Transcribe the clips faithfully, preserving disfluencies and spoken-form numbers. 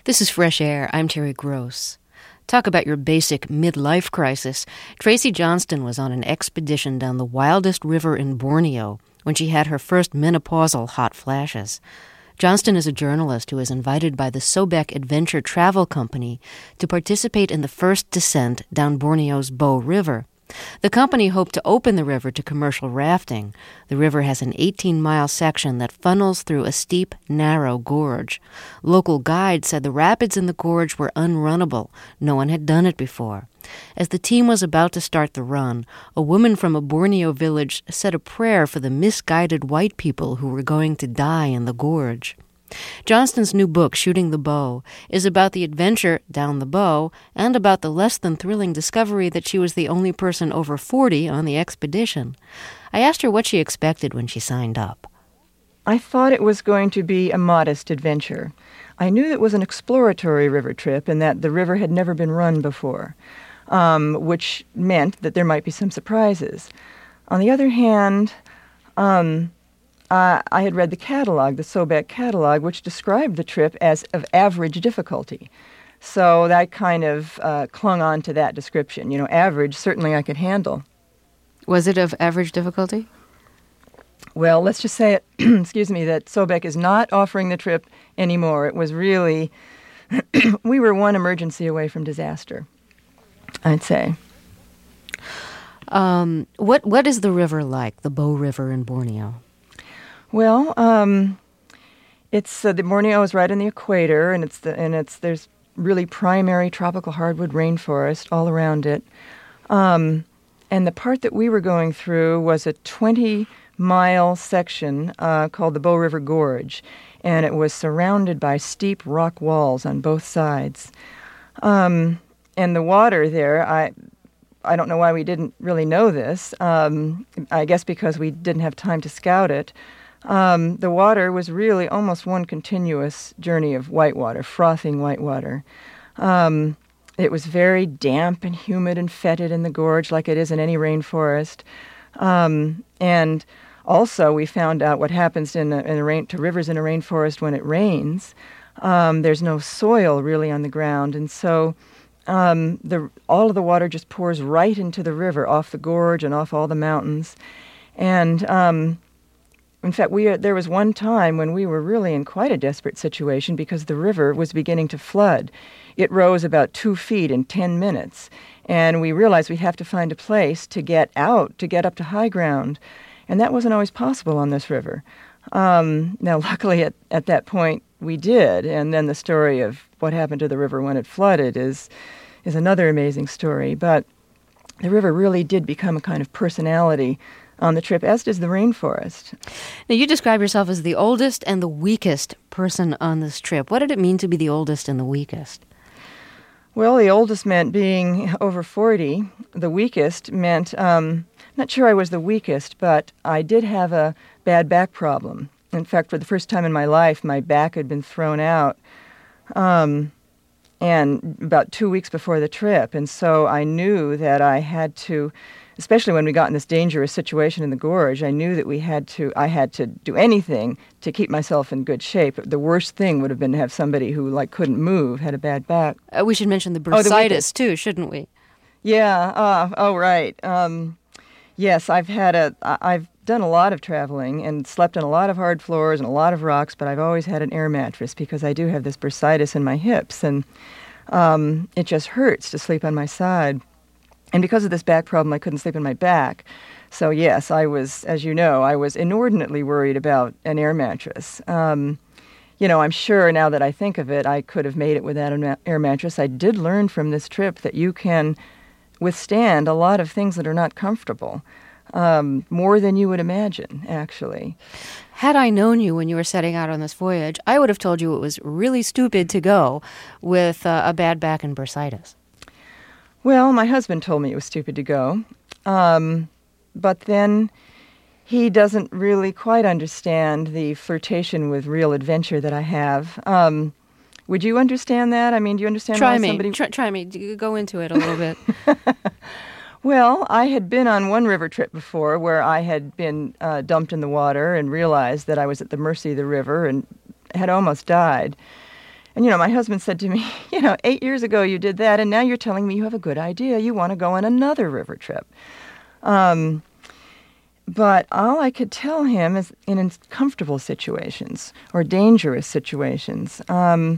This is Fresh Air. I'm Terry Gross. Talk about your basic midlife crisis. Tracy Johnston was on an expedition down the wildest river in Borneo when she had her first menopausal hot flashes. Johnston is a journalist who is invited by the Sobek Adventure Travel Company to participate in the first descent down Borneo's Bow River. The company hoped to open the river to commercial rafting. The river has an eighteen-mile section that funnels through a steep, narrow gorge. Local guides said the rapids in the gorge were unrunnable. No one had done it before. As the team was about to start the run, a woman from a Borneo village said a prayer for the misguided white people who were going to die in the gorge. Johnston's new book, Shooting the Bow, is about the adventure down the bow and about the less-than-thrilling discovery that she was the only person over forty on the expedition. I asked her what she expected when she signed up. I thought it was going to be a modest adventure. I knew it was an exploratory river trip and that the river had never been run before, um, which meant that there might be some surprises. On the other hand, um... Uh, I had read the catalog, the Sobek catalog, which described the trip as of average difficulty. So that kind of uh, clung on to that description. You know, average, certainly I could handle. Was it of average difficulty? Well, let's just say, it, excuse me, that Sobek is not offering the trip anymore. It was really, we were one emergency away from disaster, I'd say. Um, what what is the river like, the Bow River in Borneo? Well, um, it's uh, the Borneo is right on the equator, and it's the and it's there's really primary tropical hardwood rainforest all around it. Um, and the part that we were going through was a twenty-mile section uh, called the Bow River Gorge, and it was surrounded by steep rock walls on both sides. Um, and the water there, I. I don't know why we didn't really know this. Um, I guess because we didn't have time to scout it. Um, the water was really almost one continuous journey of whitewater, frothing whitewater. Um, it was very damp and humid and fetid in the gorge like it is in any rainforest. Um, and also we found out what happens in, a, in a rain, to rivers in a rainforest when it rains. Um, there's no soil really on the ground, and so um, the all of the water just pours right into the river, off the gorge and off all the mountains. And um, in fact, we uh, there was one time when we were really in quite a desperate situation because the river was beginning to flood. It rose about two feet in ten minutes, and we realized we'd have to find a place to get out, to get up to high ground, and that wasn't always possible on this river. Um, now, luckily, at, at that point, we did, and then the story of what happened to the river when it flooded is is another amazing story. But the river really did become a kind of personality on the trip, as does the rainforest. Now, you describe yourself as the oldest and the weakest person on this trip. What did it mean to be the oldest and the weakest? Well, the oldest meant being over forty. The weakest meant, um, not sure I was the weakest, but I did have a bad back problem. In fact, for the first time in my life, my back had been thrown out, um, and about two weeks before the trip. And so I knew that I had to, especially when we got in this dangerous situation in the gorge, I knew that we had to, I had to do anything to keep myself in good shape. The worst thing would have been to have somebody who, like, couldn't move, had a bad back. Uh, we should mention the bursitis, oh, too, shouldn't we? Yeah, uh, oh, right. Um, yes, I've had a, I've done a lot of traveling and slept on a lot of hard floors and a lot of rocks, but I've always had an air mattress because I do have this bursitis in my hips, and um, it just hurts to sleep on my side. And because of this back problem, I couldn't sleep on my back. So yes, I was, as you know, I was inordinately worried about an air mattress. Um, you know, I'm sure now that I think of it, I could have made it without an ma- air mattress. I did learn from this trip that you can withstand a lot of things that are not comfortable, um, more than you would imagine, actually. Had I known you when you were setting out on this voyage, I would have told you it was really stupid to go with uh, a bad back and bursitis. Well, my husband told me it was stupid to go, um, but then he doesn't really quite understand the flirtation with real adventure that I have. Um, would you understand that? I mean, do you understand try why me. somebody... Try, try me. Go into it a little bit. Well, I had been on one river trip before where I had been uh, dumped in the water and realized that I was at the mercy of the river and had almost died. And, you know, my husband said to me, you know, eight years ago you did that, and now you're telling me you have a good idea. You want to go on another river trip. Um, but all I could tell him is in uncomfortable situations or dangerous situations, um,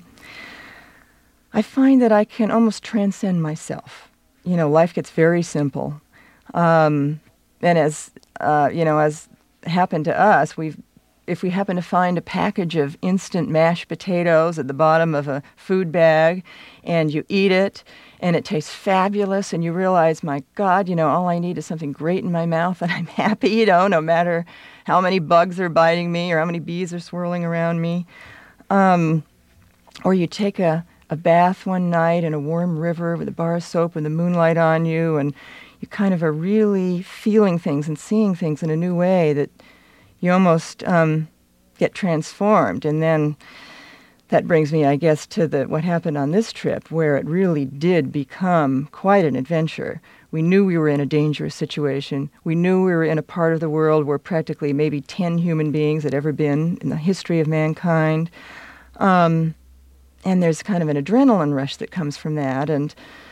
I find that I can almost transcend myself. You know, life gets very simple. Um, and as, uh, you know, as happened to us, we've if we happen to find a package of instant mashed potatoes at the bottom of a food bag and you eat it and it tastes fabulous and you realize, my God, you know, all I need is something great in my mouth and I'm happy, you know, no matter how many bugs are biting me or how many bees are swirling around me. Um, or you take a, a bath one night in a warm river with a bar of soap and the moonlight on you, and you kind of are really feeling things and seeing things in a new way that you almost um, get transformed. And then that brings me, I guess, to the what happened on this trip, where it really did become quite an adventure. We knew we were in a dangerous situation. We knew we were in a part of the world where practically maybe ten human beings had ever been in the history of mankind. Um, and there's kind of an adrenaline rush that comes from that. And,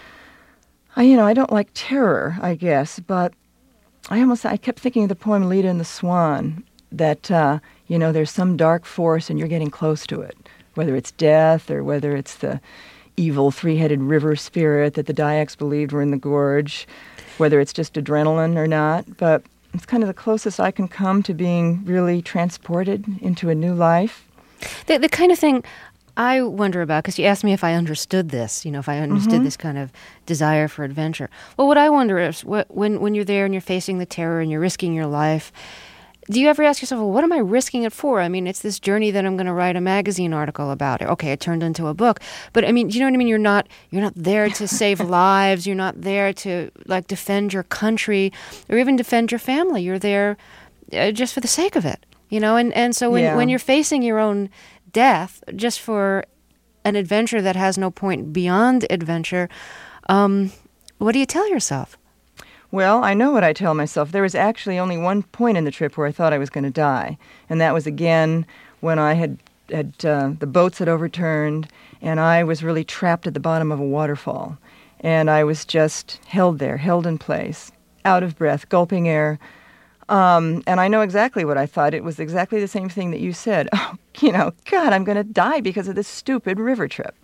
I, you know, I don't like terror, I guess, but I almost, I kept thinking of the poem Leda and the Swan, that, uh, you know, there's some dark force and you're getting close to it, whether it's death or whether it's the evil three-headed river spirit that the Dyaks believed were in the gorge, whether it's just adrenaline or not. But it's kind of the closest I can come to being really transported into a new life. The, the kind of thing I wonder about, because you asked me if I understood this, you know, if I understood Mm-hmm. this kind of desire for adventure. Well, what I wonder is, what, when, when you're there and you're facing the terror and you're risking your life, do you ever ask yourself, well, what am I risking it for? I mean, it's this journey that I'm going to write a magazine article about. Okay, it turned into a book. But I mean, do you know what I mean? You're not you're not there to save lives. You're not there to, like, defend your country or even defend your family. You're there uh, just for the sake of it, you know? And, and so when, Yeah. when you're facing your own death just for an adventure that has no point beyond adventure, um, what do you tell yourself? Well, I know what I tell myself. There was actually only one point in the trip where I thought I was going to die, and that was again when I had, had uh, the boats had overturned, and I was really trapped at the bottom of a waterfall, and I was just held there, held in place, out of breath, gulping air. Um, and I know exactly what I thought. It was exactly the same thing that you said. Oh, you know, God, I'm going to die because of this stupid river trip.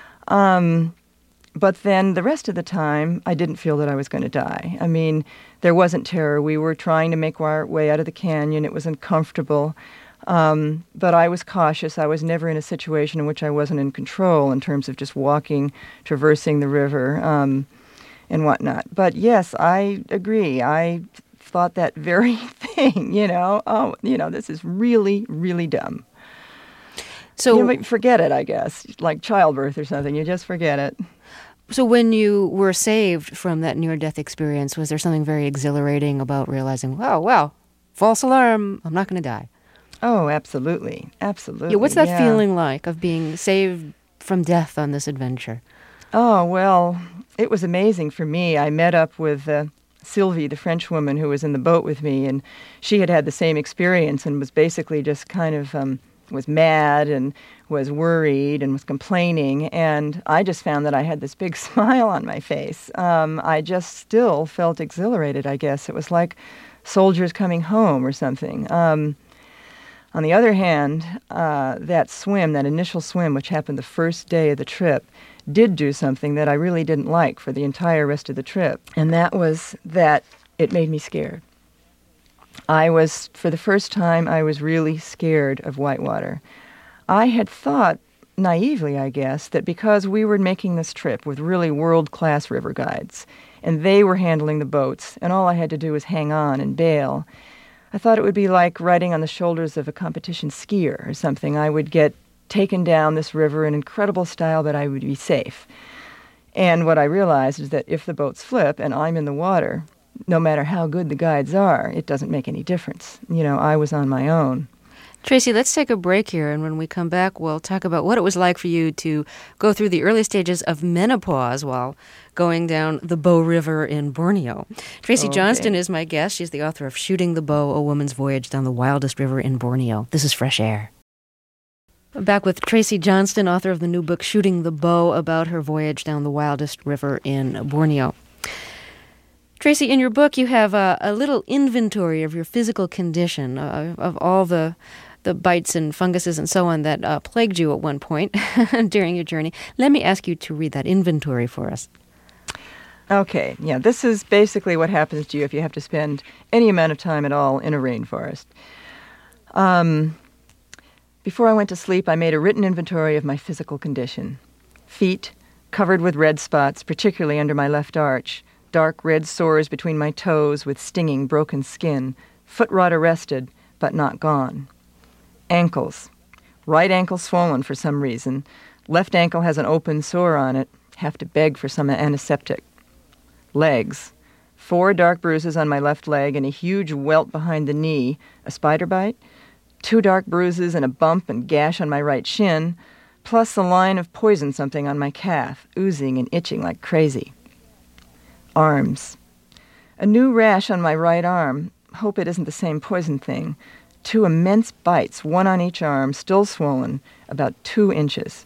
Um, but then the rest of the time, I didn't feel that I was going to die. I mean, there wasn't terror. We were trying to make our way out of the canyon. It was uncomfortable. Um, but I was cautious. I was never in a situation in which I wasn't in control in terms of just walking, traversing the river, um, and whatnot. But yes, I agree. I thought that very thing, you know. Oh, you know, this is really, really dumb. So you know, forget it, I guess, like childbirth or something. You just forget it. So when you were saved from that near-death experience, was there something very exhilarating about realizing, wow, wow, false alarm, I'm not going to die? Oh, absolutely. Absolutely. Yeah, what's that yeah. feeling like of being saved from death on this adventure? Oh, well, it was amazing for me. I met up with uh, Sylvie, the French woman who was in the boat with me, and she had had the same experience and was basically just kind of um, was mad and was worried and was complaining. And I just found that I had this big smile on my face. Um, I just still felt exhilarated, I guess. It was like soldiers coming home or something. Um, on the other hand, uh, that swim, that initial swim, which happened the first day of the trip, did do something that I really didn't like for the entire rest of the trip. And that was that it made me scared. I was, for the first time, I was really scared of whitewater. I had thought, naively, I guess, that because we were making this trip with really world-class river guides, and they were handling the boats, and all I had to do was hang on and bail, I thought it would be like riding on the shoulders of a competition skier or something. I would get taken down this river in incredible style, but I would be safe. And what I realized is that if the boats flip and I'm in the water, no matter how good the guides are, it doesn't make any difference. You know, I was on my own. Tracy, let's take a break here, and when we come back, we'll talk about what it was like for you to go through the early stages of menopause while going down the Bow River in Borneo. Tracy Okay. Johnston is my guest. She's the author of Shooting the Bow, A Woman's Voyage Down the Wildest River in Borneo. This is Fresh Air. Back with Tracy Johnston, author of the new book, Shooting the Bow, about her voyage down the wildest river in Borneo. Tracy, in your book, you have a, a little inventory of your physical condition, uh, of all the the bites and funguses and so on that uh, plagued you at one point during your journey. Let me ask you to read that inventory for us. Okay, yeah, this is basically what happens to you if you have to spend any amount of time at all in a rainforest. Um, before I went to sleep, I made a written inventory of my physical condition. Feet covered with red spots, particularly under my left arch. Dark red sores between my toes with stinging broken skin. Foot rot arrested, but not gone. Ankles. Right ankle swollen for some reason. Left ankle has an open sore on it. Have to beg for some antiseptic. Legs. Four dark bruises on my left leg and a huge welt behind the knee. A spider bite. Two dark bruises and a bump and gash on my right shin. Plus a line of poison something on my calf, oozing and itching like crazy. Arms. A new rash on my right arm. Hope it isn't the same poison thing. Two immense bites, one on each arm, still swollen, about two inches.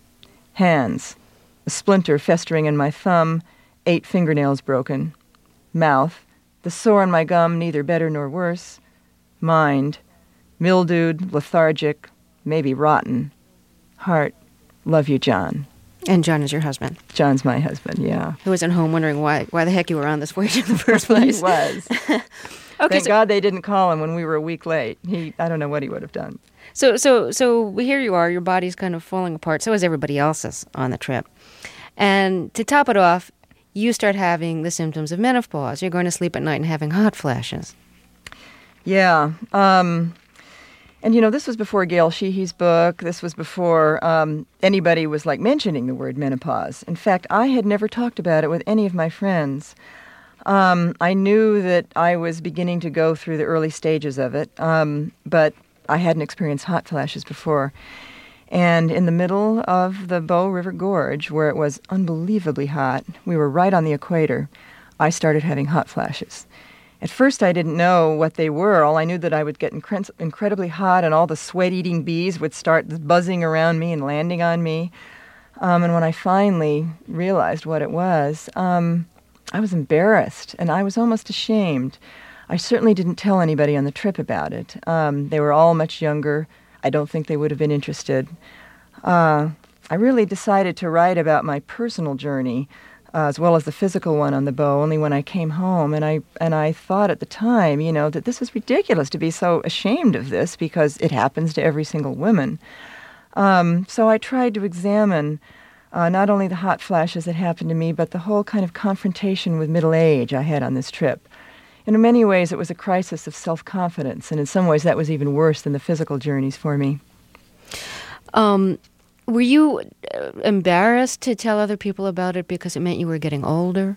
Hands. A splinter festering in my thumb, eight fingernails broken. Mouth. The sore on my gum, neither better nor worse. Mind. Mildewed, lethargic, maybe rotten. Heart. Love you, John. And John is your husband. John's my husband, yeah. Who was at home wondering why why the heck you were on this voyage in the first place. He was. Okay, Thank so, God they didn't call him when we were a week late. He, I don't know what he would have done. So, so, so here you are. Your body's kind of falling apart. So is everybody else's on the trip. And to top it off, you start having the symptoms of menopause. You're going to sleep at night and having hot flashes. Yeah. Um, and, you know, this was before Gail Sheehy's book. This was before um, anybody was, like, mentioning the word menopause. In fact, I had never talked about it with any of my friends. Um, I knew that I was beginning to go through the early stages of it, um, but I hadn't experienced hot flashes before. And in the middle of the Bow River Gorge, where it was unbelievably hot, we were right on the equator, I started having hot flashes. At first, I didn't know what they were. All I knew that I would get incre- incredibly hot, and all the sweat-eating bees would start buzzing around me and landing on me. Um, and when I finally realized what it was, um, I was embarrassed, and I was almost ashamed. I certainly didn't tell anybody on the trip about it. Um, they were all much younger. I don't think they would have been interested. Uh, I really decided to write about my personal journey, uh, as well as the physical one on the Bow, only when I came home. And I and I thought at the time, you know, that this is ridiculous to be so ashamed of this because it happens to every single woman. Um, so I tried to examine Uh, not only the hot flashes that happened to me, but the whole kind of confrontation with middle age I had on this trip. And in many ways, it was a crisis of self-confidence, and in some ways that was even worse than the physical journeys for me. Um, were you uh, embarrassed to tell other people about it because it meant you were getting older?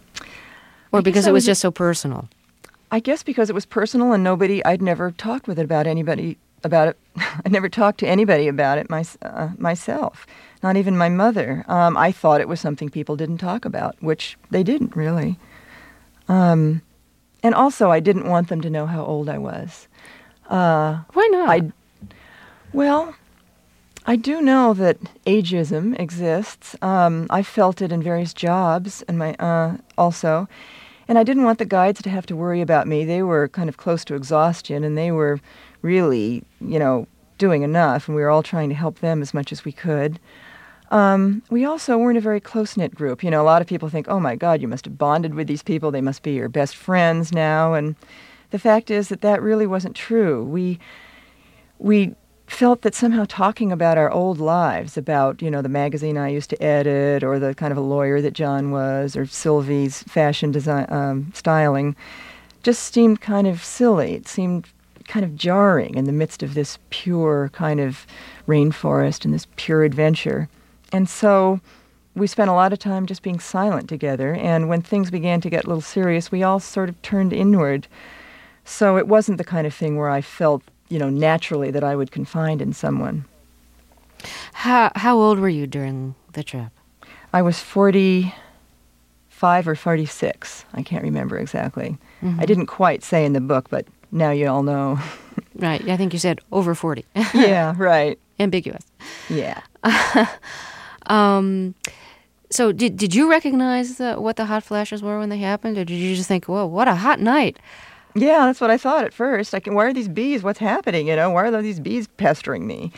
Or because it was, was just so personal? I guess because it was personal and nobody, I'd never talked with it about anybody, about it. I never talked to anybody about it my, uh, myself. Not even my mother. Um, I thought it was something people didn't talk about, which they didn't really. Um, and also, I didn't want them to know how old I was. Uh, Why not? I, well, I do know that ageism exists. Um, I felt it in various jobs, and my uh, also. And I didn't want the guides to have to worry about me. They were kind of close to exhaustion, and they were really, you know, doing enough, and we were all trying to help them as much as we could. Um, we also weren't a very close-knit group. You know, a lot of people think, oh, my God, you must have bonded with these people. They must be your best friends now. And the fact is that that really wasn't true. We we felt that somehow talking about our old lives, about, you know, the magazine I used to edit, or the kind of a lawyer that John was, or Sylvie's fashion design um, styling, just seemed kind of silly. It seemed kind of jarring in the midst of this pure kind of rainforest and this pure adventure. And so we spent a lot of time just being silent together, and when things began to get a little serious, we all sort of turned inward. So it wasn't the kind of thing where I felt, you know, naturally that I would confide in someone. How how old were you during the trip? I was forty-five or forty-six. I can't remember exactly. Mm-hmm. I didn't quite say in the book, but now you all know. Right. I think you said over forty. Yeah, right. ambiguous. Yeah. um, so did did you recognize the, what the hot flashes were when they happened, or did you just think, whoa, what a hot night? Yeah, that's what I thought at first. I can, why are these bees? What's happening? You know, why are these bees pestering me?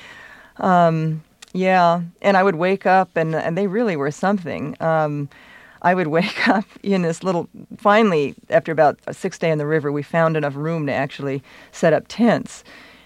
Um, yeah, and I would wake up, and and they really were something. Um, I would wake up in this little. Finally, after about a six day in the river, we found enough room to actually set up tents.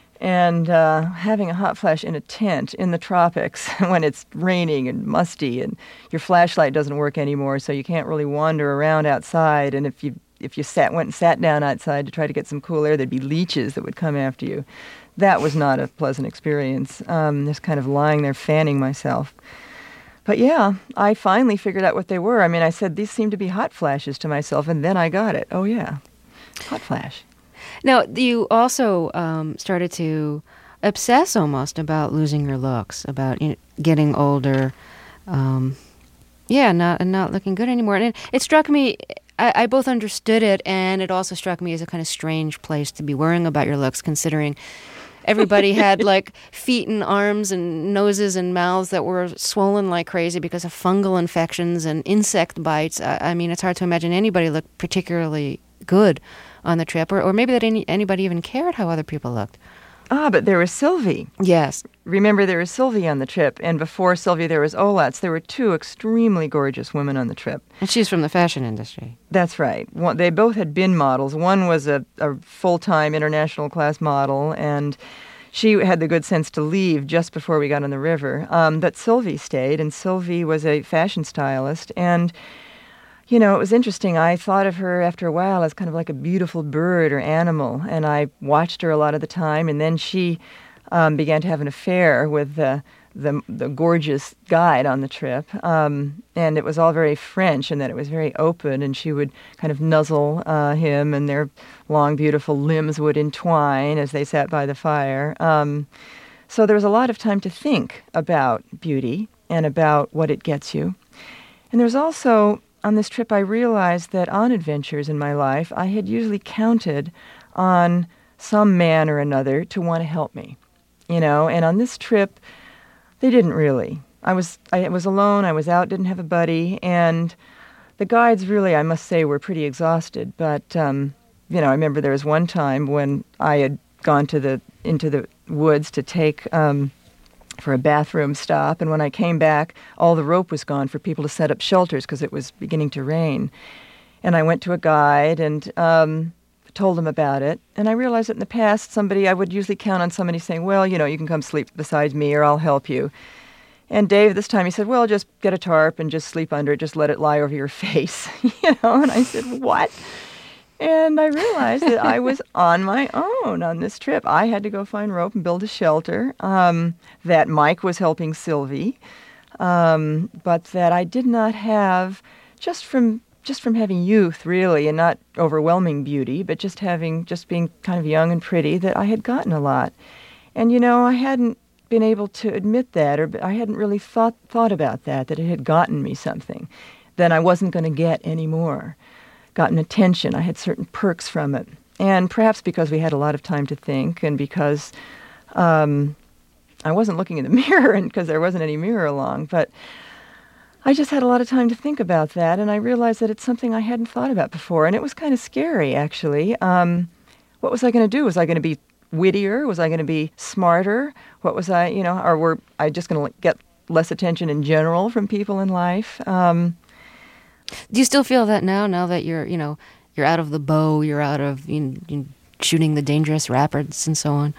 And uh, having a hot flash in a tent in the tropics when it's raining and musty, and your flashlight doesn't work anymore, so you can't really wander around outside. And if you if you sat went and sat down outside to try to get some cool air, there'd be leeches that would come after you. That was not a pleasant experience. Um, just kind of lying there fanning myself. But yeah, I finally figured out what they were. I mean, I said, these seem to be hot flashes to myself, and then I got it. Oh, yeah, hot flash. Now, you also um, started to obsess almost about losing your looks, about you know, getting older, um, yeah, not not looking good anymore. And it, it struck me, I, I both understood it, and it also struck me as a kind of strange place to be worrying about your looks, considering everybody had like feet and arms and noses and mouths that were swollen like crazy because of fungal infections and insect bites. I, I mean, it's hard to imagine anybody looked particularly good on the trip, or, or maybe that any, anybody even cared how other people looked. Ah, but there was Sylvie. Yes. Remember, there was Sylvie on the trip, and before Sylvie there was Olatz. There were two extremely gorgeous women on the trip. And she's from the fashion industry. That's right. One, they both had been models. One was a, a full-time international class model, and she had the good sense to leave just before we got on the river. Um, but Sylvie stayed, and Sylvie was a fashion stylist, and you know, it was interesting. I thought of her after a while as kind of like a beautiful bird or animal, and I watched her a lot of the time. And then she um, began to have an affair with the, the the gorgeous guide on the trip, um, and it was all very French, and that it was very open. And she would kind of nuzzle uh, him, and their long, beautiful limbs would entwine as they sat by the fire. Um, so there was a lot of time to think about beauty and about what it gets you. And there was also, on this trip, I realized that on adventures in my life, I had usually counted on some man or another to want to help me, you know. And on this trip, they didn't really. I was I was alone. I was out, didn't have a buddy, and the guides really, I must say, were pretty exhausted. But um, you know, I remember there was one time when I had gone to the into the woods to take Um, for a bathroom stop, and when I came back, all the rope was gone for people to set up shelters because it was beginning to rain. And I went to a guide and um, told him about it, and I realized that in the past, somebody, I would usually count on somebody saying, well, you know, you can come sleep beside me or I'll help you. And Dave, this time, he said, well, just get a tarp and just sleep under it, just let it lie over your face, you know, and I said, what? And I realized that I was on my own on this trip. I had to go find rope and build a shelter, um, that Mike was helping Sylvie, um, but that I did not have, just from just from having youth, really, and not overwhelming beauty, but just having, just being kind of young and pretty, that I had gotten a lot. And, you know, I hadn't been able to admit that, or I hadn't really thought thought about that, that it had gotten me something, that I wasn't going to get anymore. Gotten attention. I had certain perks from it. And perhaps because we had a lot of time to think, and because um, I wasn't looking in the mirror, and because there wasn't any mirror along, but I just had a lot of time to think about that, and I realized that it's something I hadn't thought about before, and it was kind of scary, actually. Um, what was I going to do? Was I going to be wittier? Was I going to be smarter? What was I, you know, or were I just going to get less attention in general from people in life? Um Do you still feel that now, now that you're, you know, you're out of the bow, you're out of you know, you know, shooting the dangerous rapids and so on?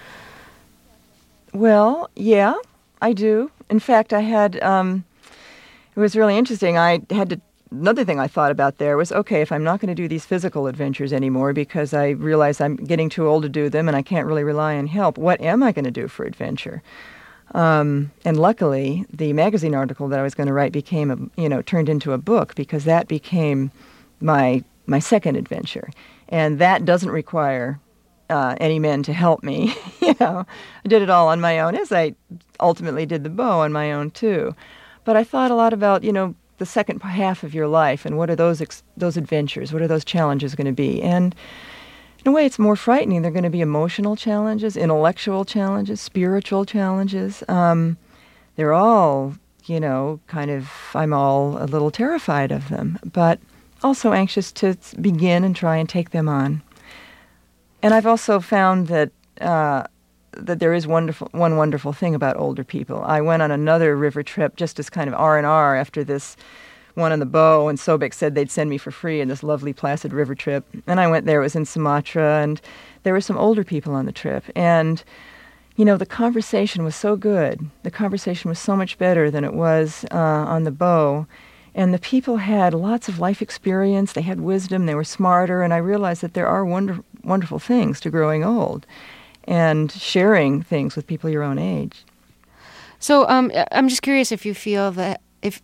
Well, yeah, I do. In fact, I had, um, it was really interesting. I had to, another thing I thought about there was, okay, if I'm not going to do these physical adventures anymore because I realize I'm getting too old to do them and I can't really rely on help, what am I going to do for adventure? Um, and luckily, the magazine article that I was going to write became, a, you know, turned into a book, because that became my my second adventure, and that doesn't require uh, any men to help me. You know, I did it all on my own, as I ultimately did the bow on my own too. But I thought a lot about, you know, the second half of your life, and what are those ex- those adventures? What are those challenges going to be? And in a way, it's more frightening. They're going to be emotional challenges, intellectual challenges, spiritual challenges. Um, they're all, you know, kind of, I'm all a little terrified of them, but also anxious to begin and try and take them on. And I've also found that uh, that there is wonderful one wonderful thing about older people. I went on another river trip just as kind of R and R after this one on the Bow, and Sobek said they'd send me for free in this lovely placid river trip. And I went there, it was in Sumatra, and there were some older people on the trip. And, you know, the conversation was so good. The conversation was so much better than it was uh, on the Bow. And the people had lots of life experience, they had wisdom, they were smarter, and I realized that there are wonder- wonderful things to growing old and sharing things with people your own age. So um, I'm just curious if you feel that if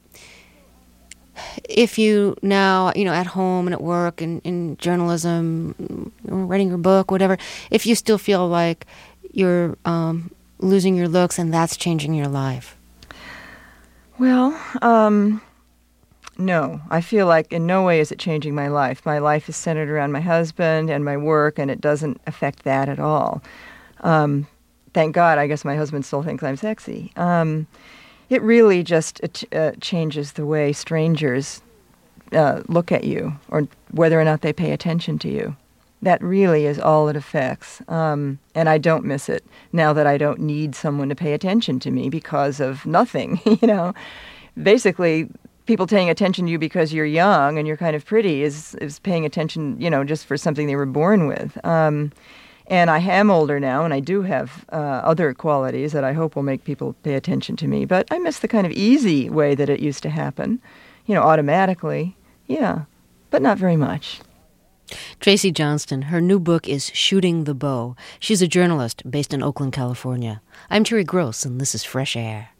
if you now, you know, at home and at work and in journalism, or writing your book, whatever, if you still feel like you're um, losing your looks and that's changing your life. Well, um, no. I feel like in no way is it changing my life. My life is centered around my husband and my work, and it doesn't affect that at all. Um, thank God, I guess my husband still thinks I'm sexy. Um, it really just uh, changes the way strangers uh, look at you, or whether or not they pay attention to you. That really is all it affects. Um, and I don't miss it now that I don't need someone to pay attention to me because of nothing, you know. Basically, people paying attention to you because you're young and you're kind of pretty is, is paying attention, you know, just for something they were born with. Um, and I am older now, and I do have uh, other qualities that I hope will make people pay attention to me. But I miss the kind of easy way that it used to happen, you know, automatically. Yeah, but not very much. Tracy Johnston, her new book is Shooting the Bow. She's a journalist based in Oakland, California. I'm Terry Gross, and this is Fresh Air.